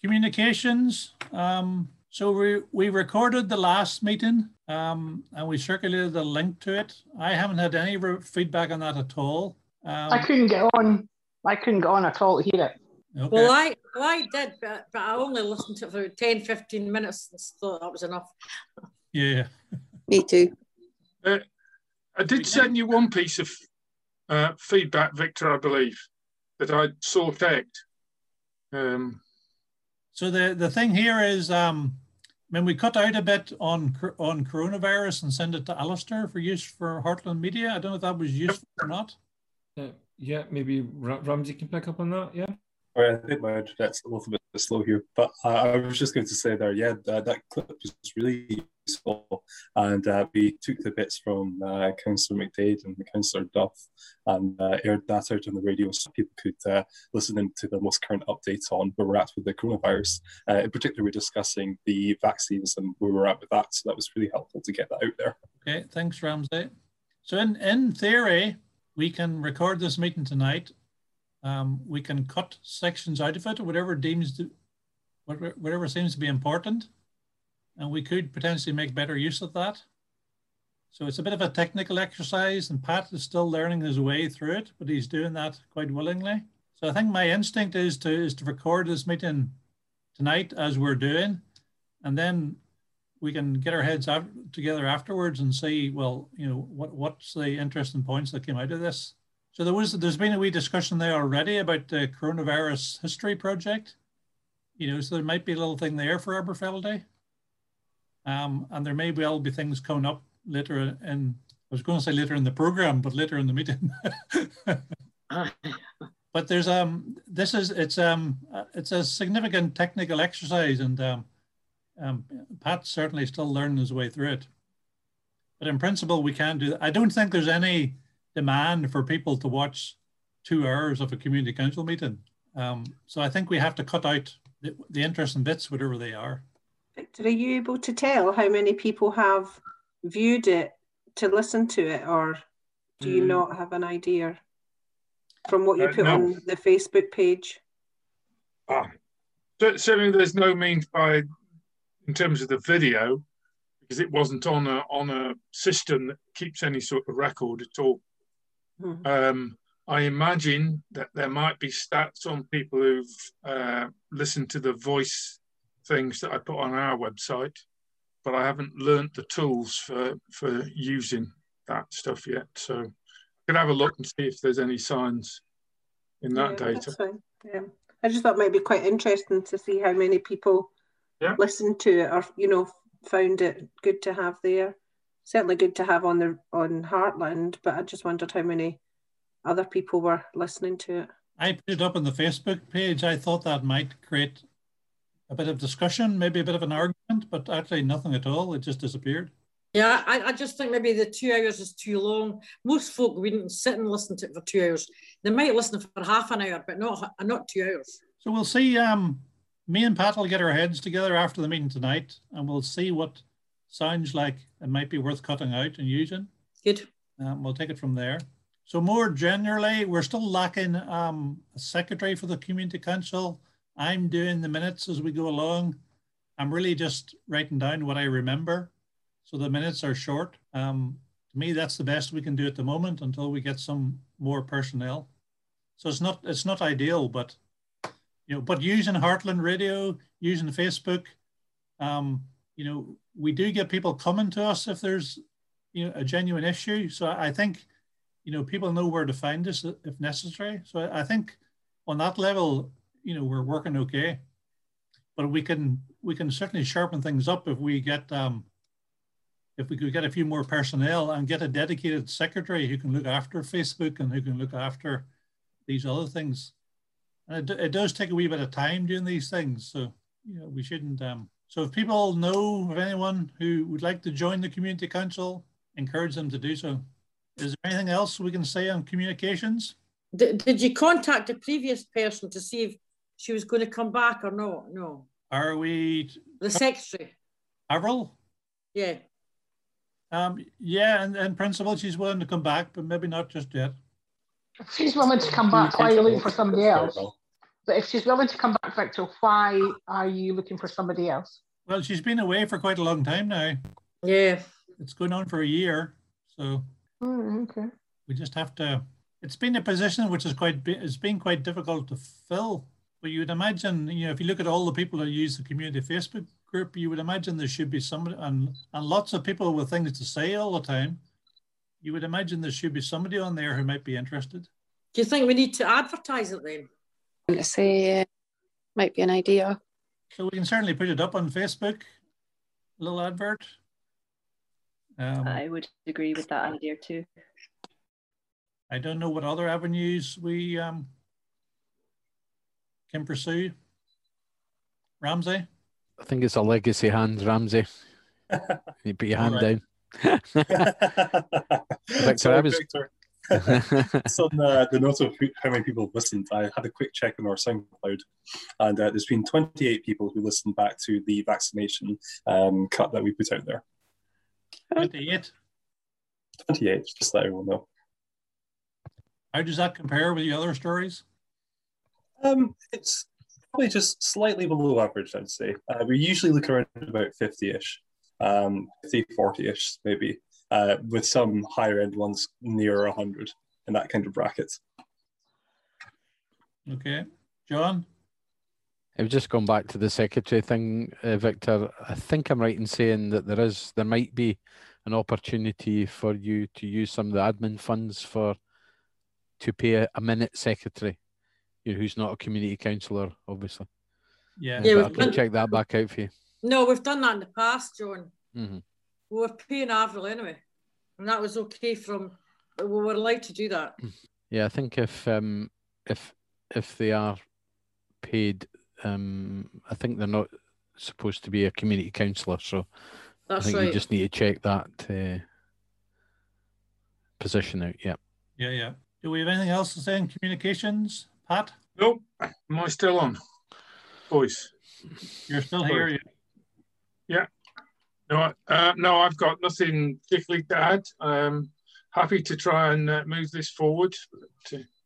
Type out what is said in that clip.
Communications. So we recorded the last meeting and we circulated the link to it. I haven't had any feedback on that at all. I couldn't get on. I couldn't get on at all to hear it. Okay. Well, I did, but I only listened to it for 10, 15 minutes and thought that was enough. Yeah. Me too. I did send you one piece of feedback, Victor, I believe, that I sought out. So the thing here is, when we cut out a bit on coronavirus and send it to Alistair for use for Heartland Media, I don't know if that was useful or not. Yeah, maybe Ramsey can pick up on that, yeah? I think my internet's a little bit slow here, but I was just going to say there, yeah, that clip was really useful, and we took the bits from Councillor McDade and Councillor Duff and aired that out on the radio so people could listen into the most current updates on where we're at with the coronavirus. In particular, we're discussing the vaccines and where we're at with that, so that was really helpful to get that out there. Okay, thanks, Ramsey. So in theory, we can record this meeting tonight. We can cut sections out of it, or whatever seems to be important, and we could potentially make better use of that. So it's a bit of a technical exercise, and Pat is still learning his way through it, but he's doing that quite willingly. So I think my instinct is to record this meeting tonight as we're doing, and then we can get our heads together afterwards and see, well, you know, what's the interesting points that came out of this. So there's been a wee discussion there already about the coronavirus history project. You know, so there might be a little thing there for Aberfeldy. And there may well be things coming up later in, I was going to say later in the program, but later in the meeting. But there's it's a significant technical exercise, and Pat's certainly still learning his way through it. But in principle, we can do that. I don't think there's any demand for people to watch 2 hours of a community council meeting. So I think we have to cut out the interesting bits, whatever they are. Victor, are you able to tell how many people have viewed it to listen to it, or do you not have an idea from what you put on the Facebook page? Certainly there's no means in terms of the video, because it wasn't on a system that keeps any sort of record at all. I imagine that there might be stats on people who've listened to the voice things that I put on our website, but I haven't learnt the tools for using that stuff yet. So I can have a look and see if there's any signs in that data. That's fine. Yeah, I just thought it might be quite interesting to see how many people listened to it, or you know, found it good to have there. Certainly good to have on Heartland, but I just wondered how many other people were listening to it. I put it up on the Facebook page. I thought that might create a bit of discussion, maybe a bit of an argument, but actually nothing at all. It just disappeared. Yeah, I just think maybe the 2 hours is too long. Most folk wouldn't sit and listen to it for 2 hours. They might listen for half an hour, but not 2 hours. So we'll see. Me and Pat will get our heads together after the meeting tonight, and we'll see what sounds like it might be worth cutting out and using. Good. We'll take it from there. So more generally, we're still lacking a secretary for the community council. I'm doing the minutes as we go along. I'm really just writing down what I remember. So the minutes are short. To me, that's the best we can do at the moment until we get some more personnel. So it's not ideal, but you know, but using Heartland Radio, using Facebook, you know, we do get people coming to us if there's, you know, a genuine issue. So I think, you know, people know where to find us if necessary. So I think on that level, you know, we're working okay. But we can certainly sharpen things up if we get if we could get a few more personnel and get a dedicated secretary who can look after Facebook and who can look after these other things. And it does take a wee bit of time doing these things. So, you know, we shouldn't. So if people know of anyone who would like to join the community council, encourage them to do so. Is there anything else we can say on communications? Did you contact the previous person to see if she was going to come back or not? No. Are we? The secretary. Avril? Yeah. Yeah, and in principle, she's willing to come back, but maybe not just yet. She's willing to come back while you're looking for somebody else. But if she's willing to come back, Victor, why are you looking for somebody else? Well, she's been away for quite a long time now. Yeah. It's going on for a year. So okay. We just have to, it's been a position which is it's been quite difficult to fill. But you would imagine, if you look at all the people that use the community Facebook group, you would imagine there should be somebody, and lots of people with things to say all the time. You would imagine there should be somebody on there who might be interested. Do you think we need to advertise it then? I'm going to say might be an idea. So we can certainly put it up on Facebook, a little advert. I would agree with that idea too. I don't know what other avenues we can pursue. Ramsey? I think it's a legacy hand, Ramsey. You put your hand down. Victor, sorry, Victor. So on the note of how many people have listened, I had a quick check on our SoundCloud, and there's been 28 people who listened back to the vaccination cut that we put out there. 28? 28, just let everyone know. How does that compare with the other stories? It's probably just slightly below average, I'd say. We usually look around about 50-ish, 50, 40-ish maybe, with some higher end ones near 100 in that kind of bracket. Okay. John? I've just gone back to the secretary thing, Victor. I think I'm right in saying that there might be an opportunity for you to use some of the admin funds to pay a minute secretary, who's not a community councillor, obviously. Yeah, yeah, I can check that back out for you. No, we've done that in the past, John. Mm-hmm. We were paying Avril anyway, and that was okay. We were allowed to do that. Yeah, I think if they are paid, I think they're not supposed to be a community councillor, so that's I think right. you just need to check that position out. Yeah. Yeah. Do we have anything else to say in communications, Pat? Nope. Am I still on? Voice. You're still here. Yeah. No, I've got nothing particularly to add. Happy to try and move this forward.